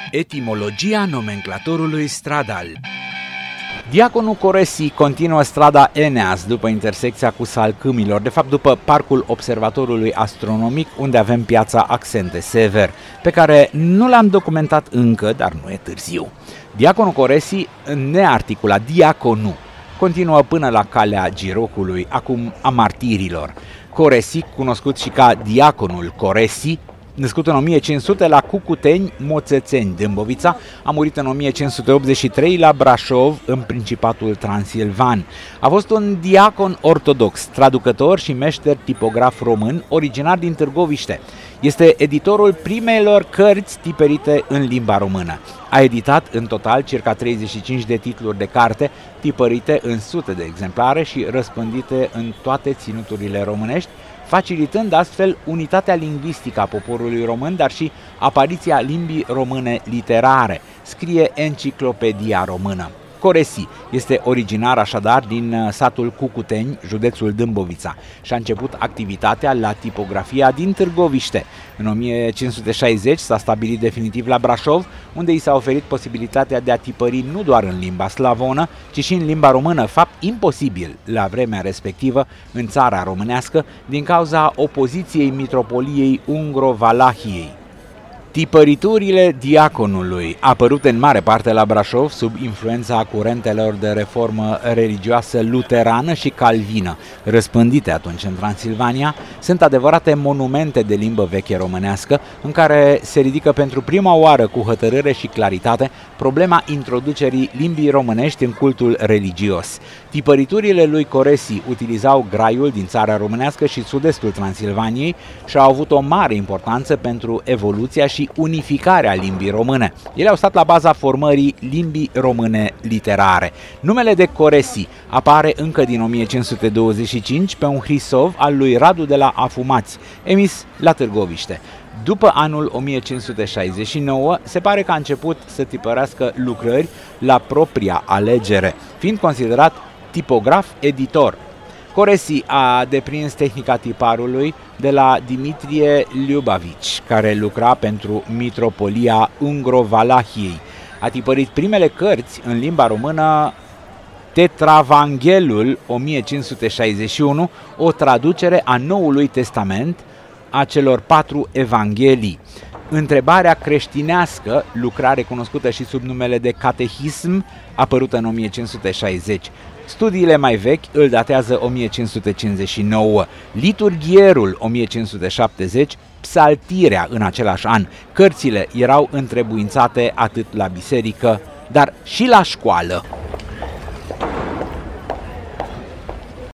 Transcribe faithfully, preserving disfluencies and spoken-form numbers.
Etimologia nomenclatorului stradal. Diaconul Coresi continuă strada Eneas după intersecția cu Salcâmilor, de fapt după parcul observatorului astronomic, unde avem piața Accente Sever, pe care nu l-am documentat încă, dar nu e târziu. Diaconul Coresi, nearticulat diaconu, continuă până la calea Girocului, acum a martirilor. Coresi, cunoscut și ca diaconul Coresi, născut în o mie cinci sute la Cucuteni, Moțețeni, Dâmbovița, a murit în o mie cinci sute optzeci și trei la Brașov, în Principatul Transilvan. A fost un diacon ortodox, traducător și meșter tipograf român, originar din Târgoviște. Este editorul primelor cărți tipărite în limba română. A editat în total circa treizeci și cinci de titluri de carte, tipărite în sute de exemplare și răspândite în toate ținuturile românești, facilitând astfel unitatea lingvistică a poporului român, dar și apariția limbii române literare, scrie Enciclopedia Română. Coresi este originar așadar din satul Cucuteni, județul Dâmbovița, și a început activitatea la tipografia din Târgoviște. În o mie cinci sute șaizeci s-a stabilit definitiv la Brașov, unde i s-a oferit posibilitatea de a tipări nu doar în limba slavonă, ci și în limba română, fapt imposibil la vremea respectivă în țara românească din cauza opoziției mitropoliei Ungro-Valahiei. Tipăriturile diaconului, apărute în mare parte la Brașov sub influența curentelor de reformă religioasă luterană și calvină, răspândite atunci în Transilvania, sunt adevărate monumente de limbă veche românească, în care se ridică pentru prima oară cu hotărâre și claritate problema introducerii limbii românești în cultul religios. Tipăriturile lui Coresi utilizau graiul din țara românească și sud-estul Transilvaniei și au avut o mare importanță pentru evoluția și unificarea limbii române. Ele au stat la baza formării limbii române literare. Numele de Coresi apare încă din o mie cinci sute douăzeci și cinci pe un hrisov al lui Radu de la Afumați, emis la Târgoviște. După anul o mie cinci sute șaizeci și nouă, se pare că a început să tipărească lucrări la propria alegere, fiind considerat tipograf-editor. Coresi a deprins tehnica tiparului de la Dimitrie Liubavici, care lucra pentru mitropolia Ungro-Valahiei. A tipărit primele cărți în limba română Tetravanghelul o mie cinci sute șaizeci și unu, o traducere a Noului Testament a celor patru evanghelii. Întrebarea creștinească, lucrare cunoscută și sub numele de Catehism, apărută în o mie cinci sute șaizeci. Studiile mai vechi îl datează o mie cinci sute cincizeci și nouă, liturghierul o mie cinci sute șaptezeci, psaltirea în același an. Cărțile erau întrebuințate atât la biserică, dar și la școală.